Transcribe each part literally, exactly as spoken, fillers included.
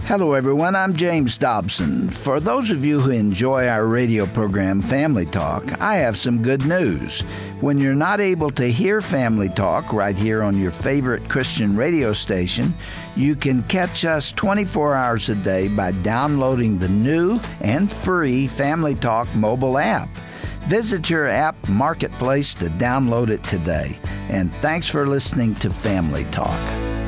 Hello, everyone. I'm James Dobson. For those of you who enjoy our radio program, Family Talk, I have some good news. When you're not able to hear Family Talk right here on your favorite Christian radio station, you can catch us twenty-four hours a day by downloading the new and free Family Talk mobile app. Visit your app marketplace to download it today. And thanks for listening to Family Talk.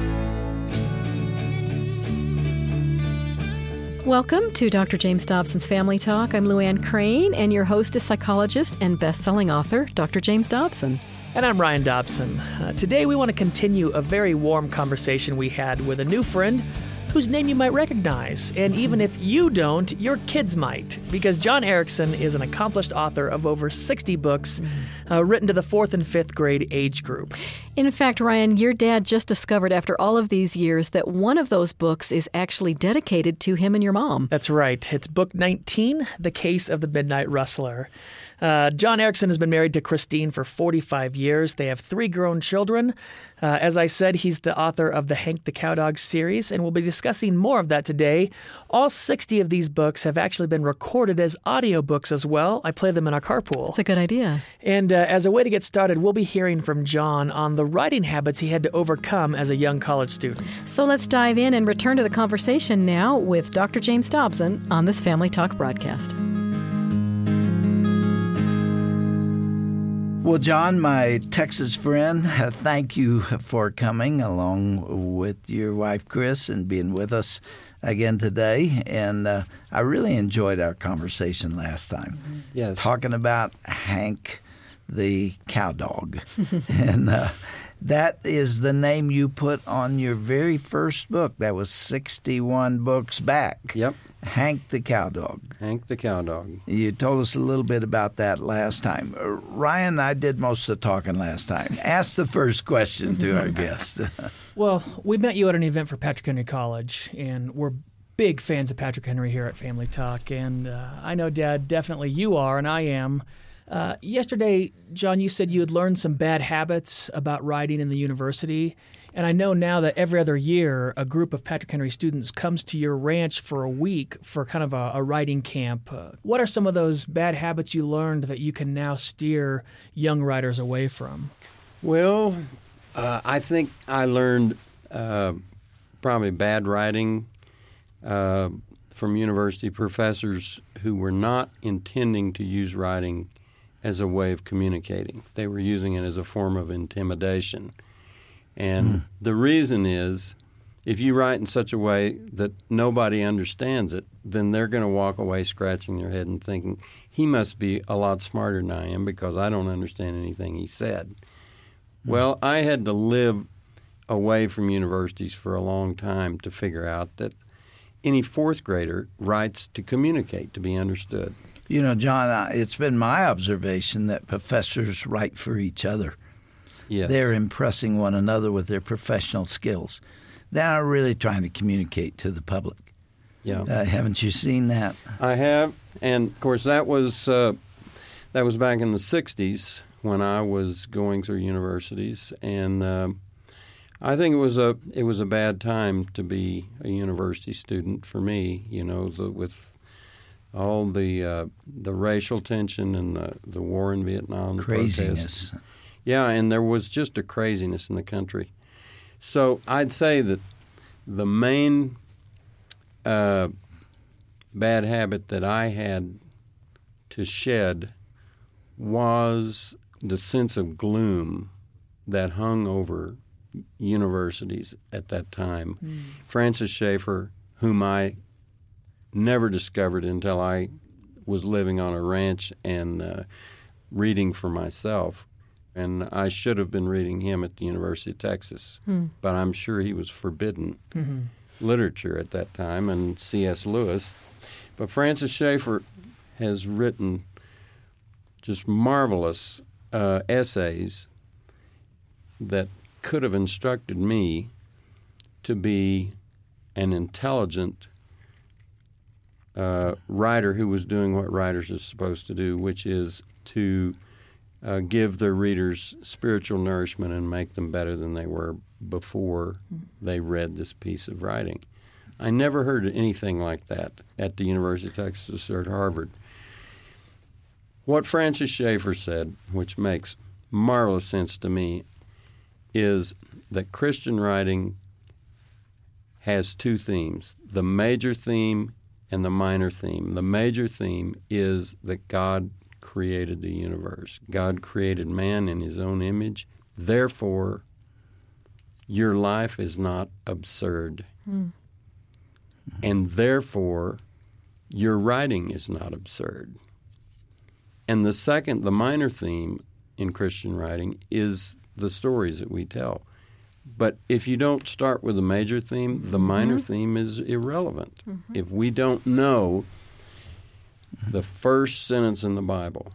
Welcome to Doctor James Dobson's Family Talk. I'm Luann Crane, and your host is psychologist and best-selling author, Doctor James Dobson. And I'm Ryan Dobson. Uh, today we want to continue a very warm conversation we had with a new friend whose name you might recognize. And even if you don't, your kids might, because John Erickson is an accomplished author of over sixty books uh, written to the fourth and fifth grade age group. In fact, Ryan, your dad just discovered after all of these years that one of those books is actually dedicated to him and your mom. That's right. It's book nineteen, The Case of the Midnight Rustler. Uh, John Erickson has been married to Christine for forty-five years. They have three grown children. Uh, as I said, he's the author of the Hank the Cowdog series, and we'll be discussing more of that today. All sixty of these books have actually been recorded as audiobooks as well. I play them in our carpool. That's a good idea. And uh, as a way to get started, we'll be hearing from John on the writing habits he had to overcome as a young college student. So let's dive in and return to the conversation now with Doctor James Dobson on this Family Talk broadcast. Well, John, my Texas friend, uh, thank you for coming along with your wife, Chris, and being with us again today. And uh, I really enjoyed our conversation last time. Mm-hmm. Yes. Talking about Hank the Cowdog. and uh, that is the name you put on your very first book. That was sixty-one books back. Yep. Hank the Cowdog. Hank the Cowdog. You told us a little bit about that last time. Uh, Ryan and I did most of the talking last time. Ask the first question to our guest. Well, we met you at an event for Patrick Henry College, and we're big fans of Patrick Henry here at Family Talk. And uh, I know, Dad, definitely you are, and I am. Uh, yesterday, John, you said you had learned some bad habits about writing in the university. And I know now that every other year, a group of Patrick Henry students comes to your ranch for a week for kind of a, a writing camp. Uh, what are some of those bad habits you learned that you can now steer young writers away from? Well, uh, I think I learned uh, probably bad writing uh, from university professors who were not intending to use writing as a way of communicating. They were using it as a form of intimidation. And mm. the reason is, if you write in such a way that nobody understands it, then they're going to walk away scratching their head and thinking, he must be a lot smarter than I am because I don't understand anything he said. Mm. Well, I had to live away from universities for a long time to figure out that any fourth grader writes to communicate, to be understood. You know, John, it's been my observation that professors write for each other. Yes. They're impressing one another with their professional skills. They're not really trying to communicate to the public. Yeah. Uh, haven't you seen that? I have, and of course that was uh, that was back in the sixties when I was going through universities, and uh, I think it was a it was a bad time to be a university student for me. You know, the, with all the uh, the racial tension and the, the war in Vietnam, the craziness. protests. Yeah, and there was just a craziness in the country. So I'd say that the main uh, bad habit that I had to shed was the sense of gloom that hung over universities at that time. Mm. Francis Schaeffer, whom I never discovered until I was living on a ranch and uh, reading for myself, and I should have been reading him at the University of Texas, mm. but I'm sure he was forbidden mm-hmm. literature at that time, and C S Lewis. But Francis Schaeffer has written just marvelous uh, essays that could have instructed me to be an intelligent uh, writer who was doing what writers are supposed to do, which is to uh, give their readers spiritual nourishment and make them better than they were before they read this piece of writing. I never heard anything like that at the University of Texas or at Harvard. What Francis Schaeffer said, which makes marvelous sense to me, is that Christian writing has two themes, the major theme and the minor theme. The major theme is that God created the universe. God created man in his own image. Therefore, your life is not absurd. Mm. And therefore, your writing is not absurd. And the second, the minor theme in Christian writing is the stories that we tell. But if you don't start with the major theme, the minor mm-hmm. theme is irrelevant. Mm-hmm. If we don't know the first sentence in the Bible,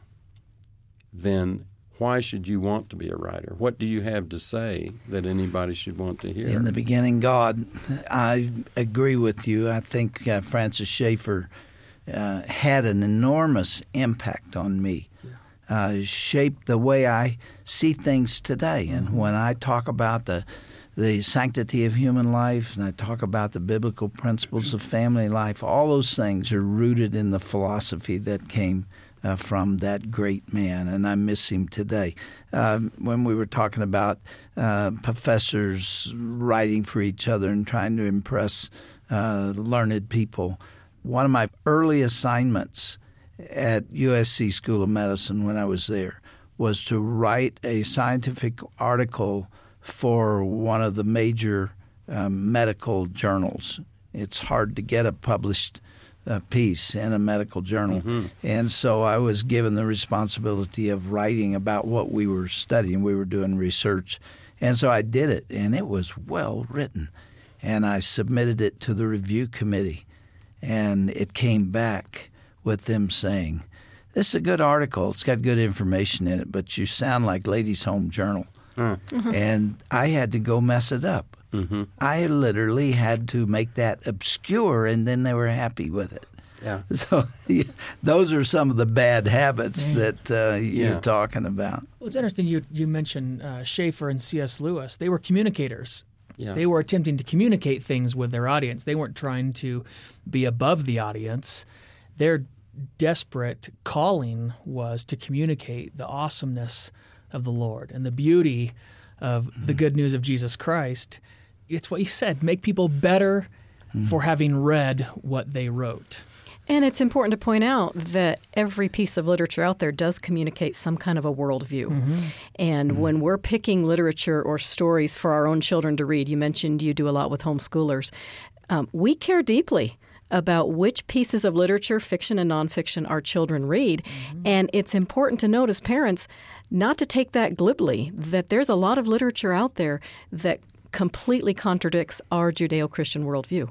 then why should you want to be a writer? What do you have to say that anybody should want to hear? In the beginning, God. I agree with you. I think uh, Francis Schaeffer uh, had an enormous impact on me. Yeah. Uh, shaped the way I see things today. And mm-hmm. when I talk about the the sanctity of human life and I talk about the biblical principles of family life, all those things are rooted in the philosophy that came uh, from that great man, and I miss him today. Um, when we were talking about uh, professors writing for each other and trying to impress uh, learned people, one of my early assignments at U S C School of Medicine when I was there was to write a scientific article for one of the major um, medical journals. It's hard to get a published uh, piece in a medical journal. Mm-hmm. And so I was given the responsibility of writing about what we were studying. We were doing research. And so I did it, and it was well written. And I submitted it to the review committee, and it came back with them saying, this is a good article. It's got good information in it, but you sound like Ladies' Home Journal. Uh. Mm-hmm. And I had to go mess it up. Mm-hmm. I literally had to make that obscure, and then they were happy with it. Yeah. So yeah, those are some of the bad habits yeah. that uh, you're yeah. talking about. Well, it's interesting you, you mentioned uh, Schaeffer and C S. Lewis. They were communicators. Yeah. They were attempting to communicate things with their audience. They weren't trying to be above the audience. Their desperate calling was to communicate the awesomeness of the Lord and the beauty of mm-hmm. the good news of Jesus Christ. It's what you said, make people better mm-hmm. for having read what they wrote. And it's important to point out that every piece of literature out there does communicate some kind of a worldview. Mm-hmm. And mm-hmm. when we're picking literature or stories for our own children to read, you mentioned you do a lot with homeschoolers, um, we care deeply about which pieces of literature, fiction and nonfiction, our children read. Mm-hmm. And it's important to note as parents not to take that glibly, that there's a lot of literature out there that completely contradicts our Judeo-Christian worldview.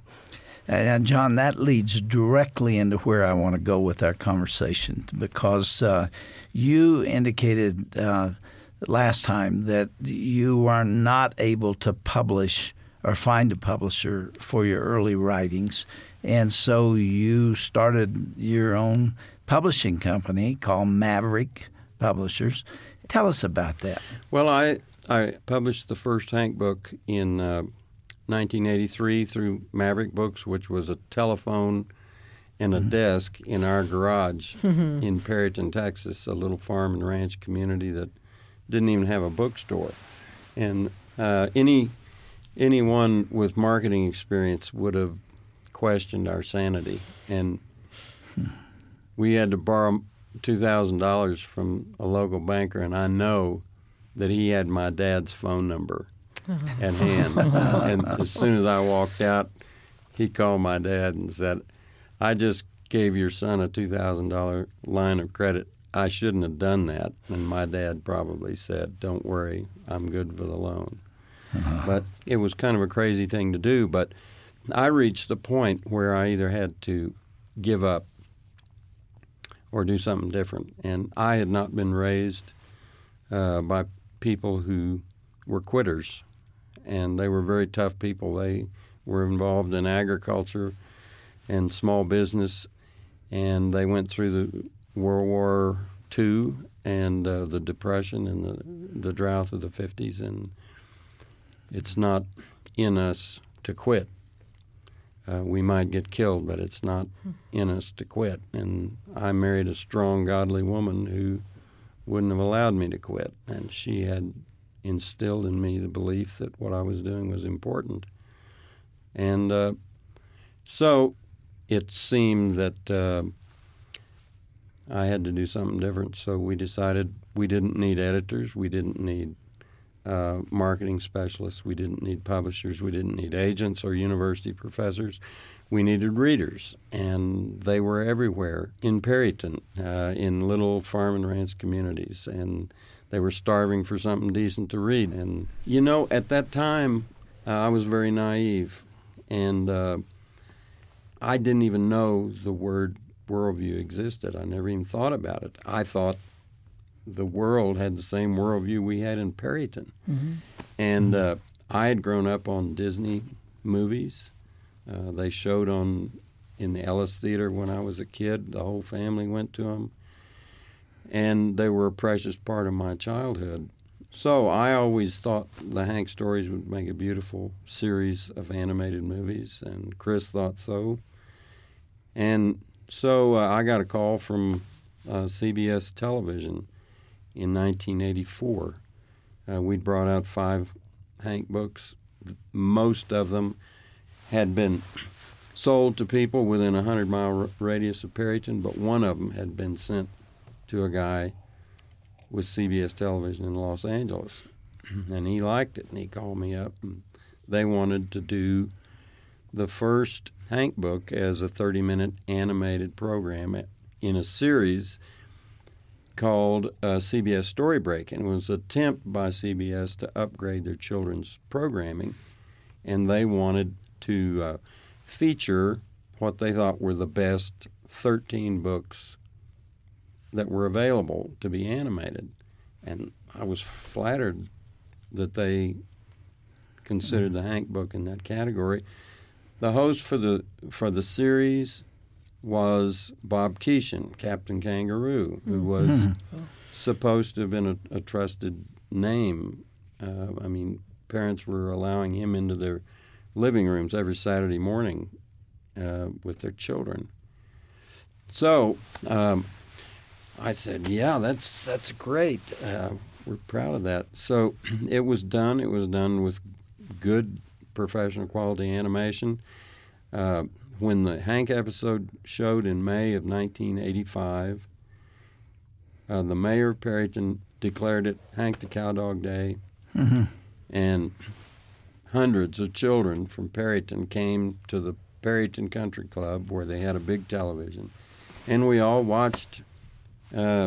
And John, that leads directly into where I want to go with our conversation, because uh, you indicated uh, last time that you are not able to publish or find a publisher for your early writings. And so you started your own publishing company called Maverick Publishers. Tell us about that. Well, I, I published the first Hank book in uh, nineteen eighty-three through Maverick Books, which was a telephone and a mm-hmm. desk in our garage mm-hmm. in Perryton, Texas, a little farm and ranch community that didn't even have a bookstore. And uh, any anyone with marketing experience would have questioned our sanity, and we had to borrow two thousand dollars from a local banker, and I know that he had my dad's phone number at hand. And as soon as I walked out, he called my dad and said, I just gave your son a two thousand dollars line of credit. I shouldn't have done that. And my dad probably said, don't worry, I'm good for the loan. Uh-huh. But it was kind of a crazy thing to do, but I reached the point where I either had to give up or do something different. And I had not been raised uh, by people who were quitters, and they were very tough people. They were involved in agriculture and small business, and they went through the World War Two and uh, the Depression and the, the drought of the fifties, and it's not in us to quit. uh, we might get killed, but it's not in us to quit. And I married a strong, godly woman who wouldn't have allowed me to quit, and she had instilled in me the belief that what I was doing was important. And uh, so it seemed that uh, I had to do something different, so we decided we didn't need editors, we didn't need uh, marketing specialists, we didn't need publishers, we didn't need agents or university professors. We needed readers, and they were everywhere in Perryton, uh, in little farm and ranch communities, and they were starving for something decent to read. And, you know, at that time, uh, I was very naive, and uh, I didn't even know the word worldview existed. I never even thought about it. I thought the world had the same worldview we had in Perryton. Mm-hmm. And uh, I had grown up on Disney movies. Uh, they showed on in the Ellis Theater when I was a kid. The whole family went to them. And they were a precious part of my childhood. So I always thought the Hank stories would make a beautiful series of animated movies, and Chris thought so. And so uh, I got a call from uh, C B S Television in nineteen eighty-four. Uh, we'd brought out five Hank books. Most of them had been sold to people within a hundred-mile r- radius of Perryton, but one of them had been sent to a guy with C B S Television in Los Angeles. And he liked it, and he called me up, and they wanted to do the first Hank book as a thirty-minute animated program in a series called uh, C B S Story Break. And it was an attempt by C B S to upgrade their children's programming, and they wanted to uh, feature what they thought were the best thirteen books that were available to be animated. And I was flattered that they considered the Hank book in that category. The host for the for the series was Bob Keeshan, Captain Kangaroo, who was mm-hmm. supposed to have been a, a trusted name. Uh, I mean, parents were allowing him into their living rooms every Saturday morning uh, with their children. So um, I said, yeah, that's that's great. Uh, we're proud of that. So it was done. It was done with good professional quality animation. Uh, when the Hank episode showed in May of nineteen eighty-five, uh, the mayor of Perryton declared it Hank the Cowdog Day, mm-hmm. and hundreds of children from Perryton came to the Perryton Country Club where they had a big television, and we all watched uh,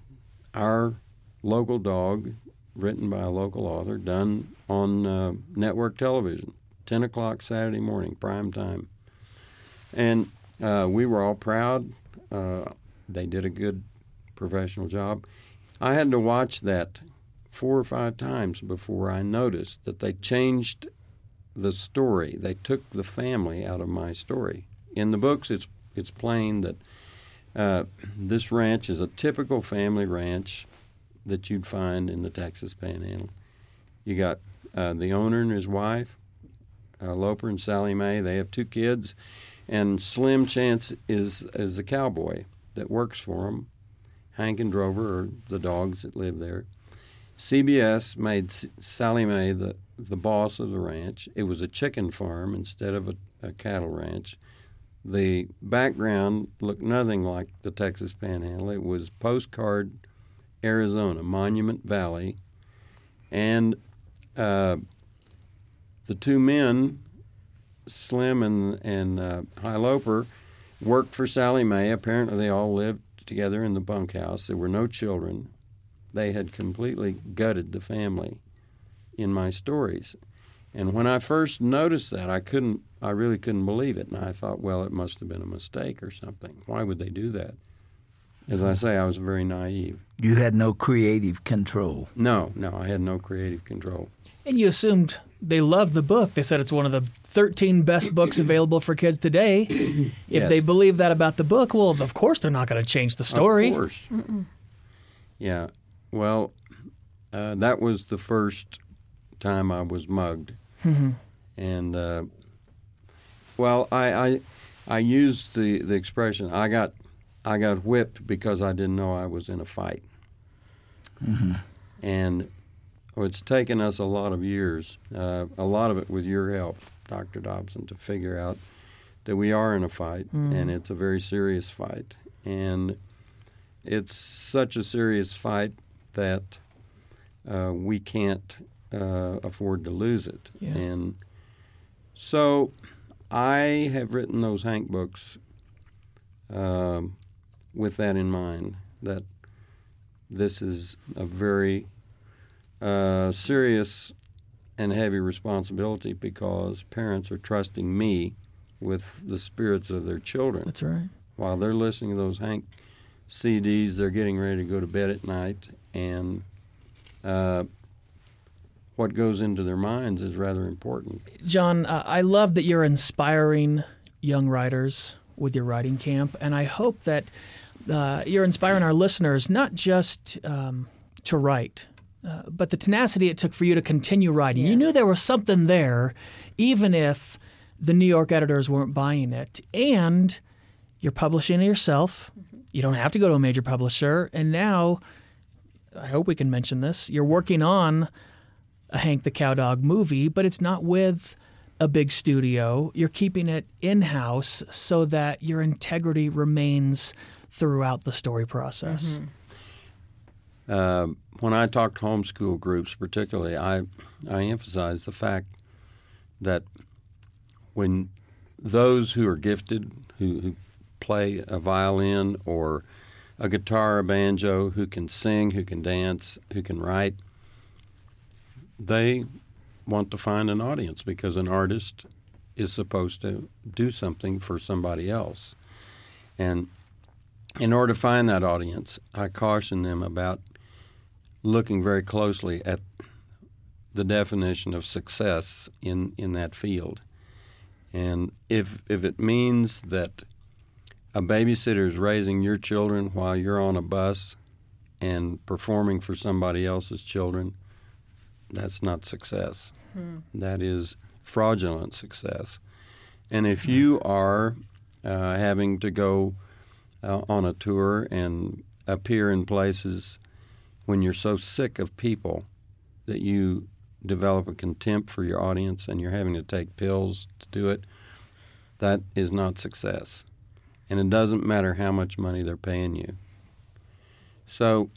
our local dog, written by a local author, done on uh, network television, ten o'clock Saturday morning, prime time. And uh, we were all proud. Uh, they did a good professional job. I had to watch that four or five times before I noticed that they changed the story. They took the family out of my story. In the books, it's it's plain that uh, this ranch is a typical family ranch that you'd find in the Texas Panhandle. You got uh, the owner and his wife, uh, Loper and Sally Mae. They have two kids, and Slim Chance is is a cowboy that works for them. Hank and Drover are the dogs that live there. C B S made S- Sally Mae the, the boss of the ranch. It was a chicken farm instead of a, a cattle ranch. The background looked nothing like the Texas Panhandle. It was postcard Arizona, Monument Valley. And uh, the two men, Slim and, and uh, High Loper, worked for Sally Mae. Apparently they all lived together in the bunkhouse. There were no children. They had completely gutted the family in my stories. And when I first noticed that, I couldn't, I really couldn't believe it. And I thought, well, it must have been a mistake or something. Why would they do that? As I say, I was very naive. You had no creative control. No, no, I had no creative control. And you assumed they loved the book. They said it's one of the thirteen best books available for kids today. If yes. they believe that about the book, well, of course they're not going to change the story. Of course. Mm-mm. Yeah. Well, uh, that was the first time I was mugged. Mm-hmm. And uh, Well, I, I I used the, the expression I got I got whipped because I didn't know I was in a fight. Mm-hmm. And it's taken us a lot of years, uh, a lot of it with your help, Doctor Dobson, to figure out that we are in a fight, mm. and it's a very serious fight. And it's such a serious fight that uh, we can't uh, afford to lose it. Yeah. And so I have written those Hank books uh, with that in mind, that this is a very uh, serious and heavy responsibility because parents are trusting me with the spirits of their children. That's right. While they're listening to those Hank C Ds, they're getting ready to go to bed at night, and uh, what goes into their minds is rather important. John, uh, I love that you're inspiring young writers with your writing camp, and I hope that uh, you're inspiring our listeners not just um, to write, uh, but the tenacity it took for you to continue writing. Yes. You knew there was something there, even if the New York editors weren't buying it, and you're publishing it yourself. Mm-hmm. You don't have to go to a major publisher, and now, I hope we can mention this, you're working on a Hank the Cowdog movie, but it's not with a big studio. You're keeping it in-house so that your integrity remains throughout the story process. Mm-hmm. Uh, when I talk to homeschool groups particularly, I, I emphasize the fact that when those who are gifted, who, who play a violin or a guitar, a banjo, who can sing, who can dance, who can write, they want to find an audience because an artist is supposed to do something for somebody else. And in order to find that audience, I caution them about looking very closely at the definition of success in, in that field. And if if it means that a babysitter is raising your children while you're on a bus and performing for somebody else's children, that's not success. Hmm. That is fraudulent success. And if you are uh, having to go uh, on a tour and appear in places when you're so sick of people that you develop a contempt for your audience and you're having to take pills to do it, that is not success. And it doesn't matter how much money they're paying you. So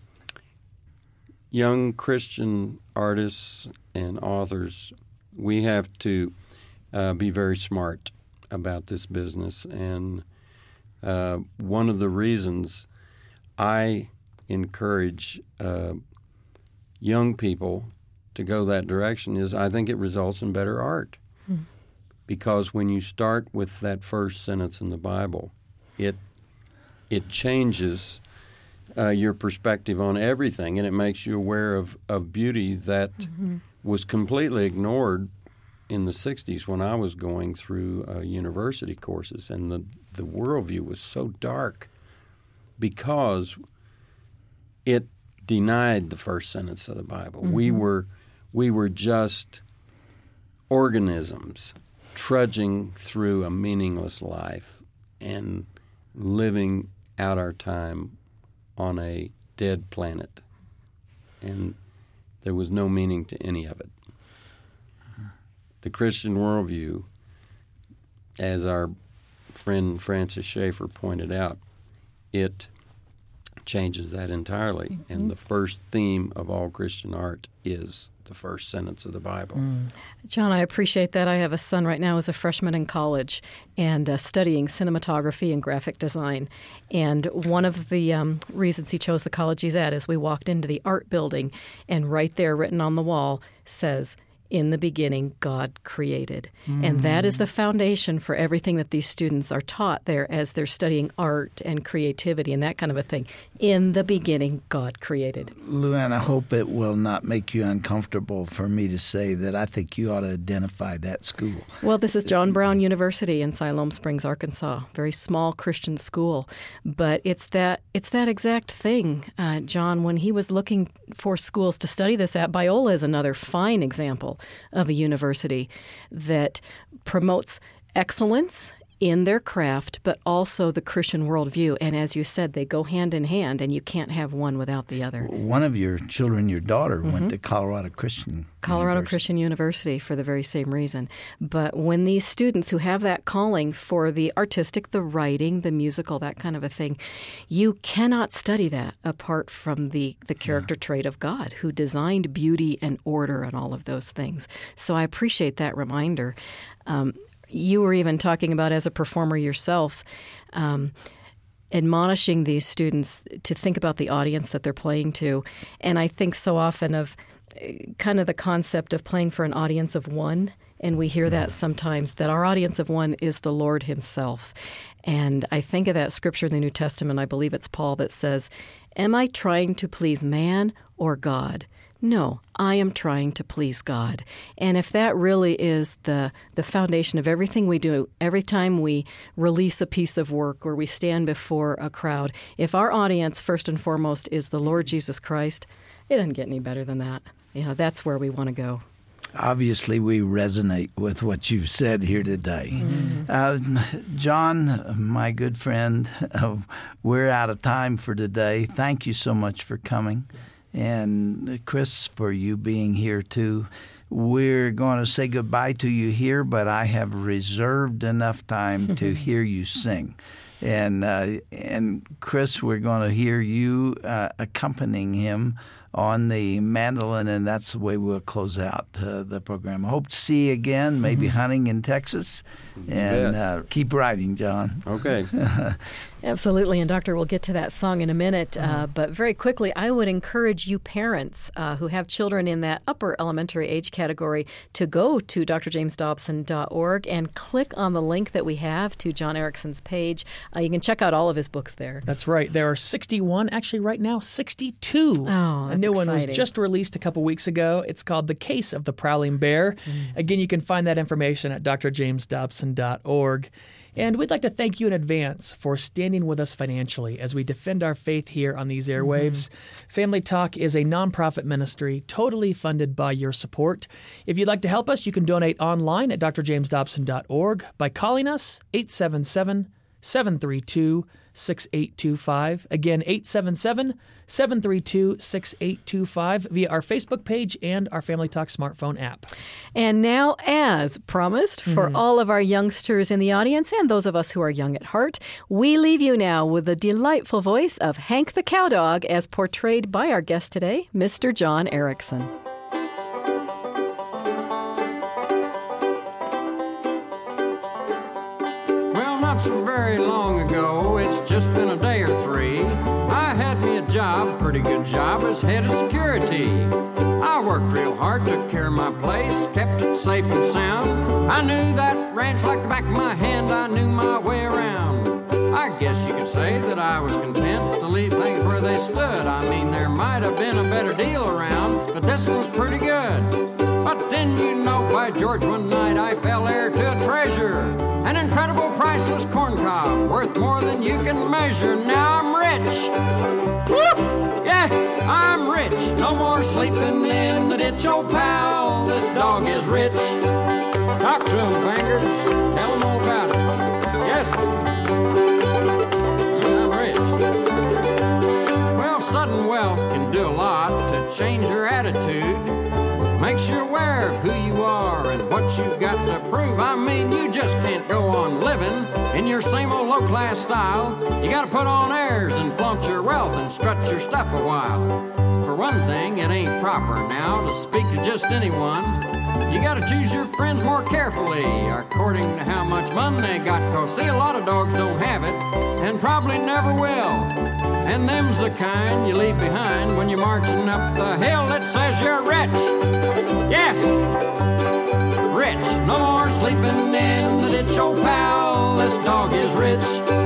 young Christian artists and authors, we have to uh, be very smart about this business. And uh, one of the reasons I encourage uh, young people to go that direction is I think it results in better art. Hmm. Because when you start with that first sentence in the Bible, it it changes uh, your perspective on everything, and it makes you aware of, of beauty that mm-hmm. was completely ignored in the sixties when I was going through uh, university courses, and the, the worldview was so dark because it denied the first sentence of the Bible. Mm-hmm. We were we were just organisms trudging through a meaningless life and living out our time on a dead planet. And there was no meaning to any of it. The Christian worldview, as our friend Francis Schaeffer pointed out, it changes that entirely. Mm-hmm. And the first theme of all Christian art is the first sentence of the Bible. Mm. John, I appreciate that. I have a son right now who's a freshman in college and uh, studying cinematography and graphic design. And one of the um, reasons he chose the college he's at is we walked into the art building, and right there written on the wall says, "In the beginning, God created." Mm. And that is the foundation for everything that these students are taught there as they're studying art and creativity and that kind of a thing. In the beginning, God created. Luann, I hope it will not make you uncomfortable for me to say that I think you ought to identify that school. Well, this is John Brown University in Siloam Springs, Arkansas. Very small Christian school. But it's that it's that exact thing, uh, John, when he was looking for schools to study this at. Biola is another fine example of a university that promotes excellence in their craft, but also the Christian worldview. And as you said, they go hand in hand, and you can't have one without the other. One of your children, your daughter, mm-hmm. went to Colorado Christian Colorado University. Christian University for the very same reason. But when these students who have that calling for the artistic, the writing, the musical, that kind of a thing, you cannot study that apart from the, the character yeah. trait of God, who designed beauty and order and all of those things. So I appreciate that reminder. Um, You were even talking about, as a performer yourself, um, admonishing these students to think about the audience that they're playing to. And I think so often of kind of the concept of playing for an audience of one. And we hear that sometimes, that our audience of one is the Lord himself. And I think of that scripture in the New Testament, I believe it's Paul, that says, "Am I trying to please man or God? No, I am trying to please God." And if that really is the the foundation of everything we do, every time we release a piece of work or we stand before a crowd, if our audience first and foremost is the Lord Jesus Christ, it doesn't get any better than that. You know, that's where we want to go. Obviously, we resonate with what you've said here today. Mm-hmm. Uh, John, my good friend, uh, we're out of time for today. Thank you so much for coming. And Chris, for you being here too. We're going to say goodbye to you here, but I have reserved enough time to hear you sing. And uh, and Chris, we're going to hear you uh, accompanying him on the mandolin, and that's the way we'll close out uh, the program. I hope to see you again, maybe mm-hmm. hunting in Texas. And uh, keep writing, John. Okay. Absolutely. And, Doctor, we'll get to that song in a minute. Uh, but very quickly, I would encourage you parents uh, who have children in that upper elementary age category to go to d r james dobson dot org and click on the link that we have to John Erickson's page. Uh, you can check out all of his books there. That's right. There are sixty-one, actually right now, sixty-two. Oh, that's A new exciting. one was just released a couple weeks ago. It's called The Case of the Prowling Bear. Mm. Again, you can find that information at d r james dobson dot org. And we'd like to thank you in advance for standing with us financially as we defend our faith here on these airwaves. Mm-hmm. Family Talk is a nonprofit ministry totally funded by your support. If you'd like to help us, you can donate online at d r james dobson dot org by calling us eight seven seven, seven three two, six eight two five. Again, eight seven seven, seven three two, six eight two five via our Facebook page and our Family Talk smartphone app. And now, as promised, for mm-hmm. all of our youngsters in the audience and those of us who are young at heart, we leave you now with the delightful voice of Hank the Cowdog as portrayed by our guest today, Mister John Erickson. Not so very long ago, it's just been a day or three, I had me a job, pretty good job, as head of security. I worked real hard, took care of my place, kept it safe and sound. I knew that ranch like the back of my hand, I knew my way around. I guess you could say that I was content to leave things where they stood. I mean, there might have been a better deal around, but this one was pretty good. But then you know, by George, one night I fell heir to a treasure, an incredible priceless corncob, worth more than you can measure. Now I'm rich. Woo! Yeah, I'm rich. No more sleeping in the ditch, old pal. This dog is rich. Talk to him, fingers. Tell him all about it. Yes. I'm rich. Well, sudden wealth can do a lot to change your attitude. Makes you aware of who you are and what you've got to prove. I mean, you just can't go on living in your same old low-class style. You gotta put on airs and flaunt your wealth and strut your stuff a while. For one thing, it ain't proper now to speak to just anyone. You gotta choose your friends more carefully, according to how much money they got. Cause see, a lot of dogs don't have it, and probably never will. And them's the kind you leave behind when you're marching up the hill that says you're rich. Yes, rich. No more sleeping in the ditch, old pal. This dog is rich.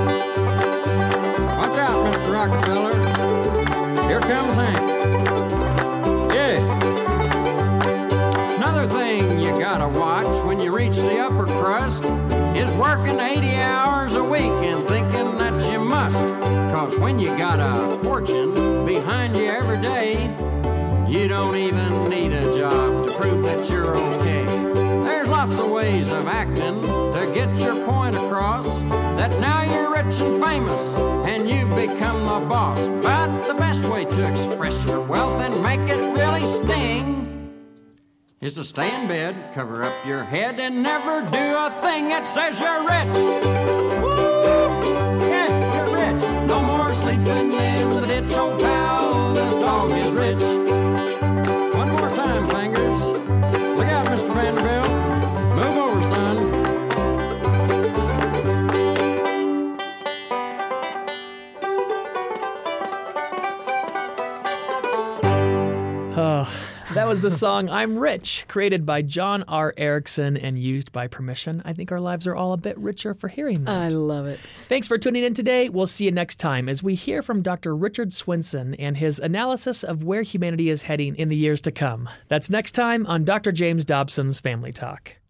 Watch out, Mister Rockefeller. Here comes Hank. Yeah. Another thing you gotta watch when you reach the upper crust is working eighty hours a week and thinking that you must. Cause when you got a fortune behind you every day, you don't even need a job to prove that you're okay. There's lots lots of ways of acting to get your point across, that now you're rich and famous and you've become a boss. But the best way to express your wealth and make it really sting is to stay in bed, cover up your head, and never do a thing that says you're rich. Woo! Yeah, you're rich. No more sleeping in the ditch, old pal, this dog is rich. One more time, fingers. Look out, Mister Vanderbilt. Move over, son. Oh, that was the song I'm Rich, created by John R. Erickson and used by permission. I think our lives are all a bit richer for hearing that. I love it. Thanks for tuning in today. We'll see you next time as we hear from Doctor Richard Swinson and his analysis of where humanity is heading in the years to come. That's next time on Doctor James Dobson's Family Talk.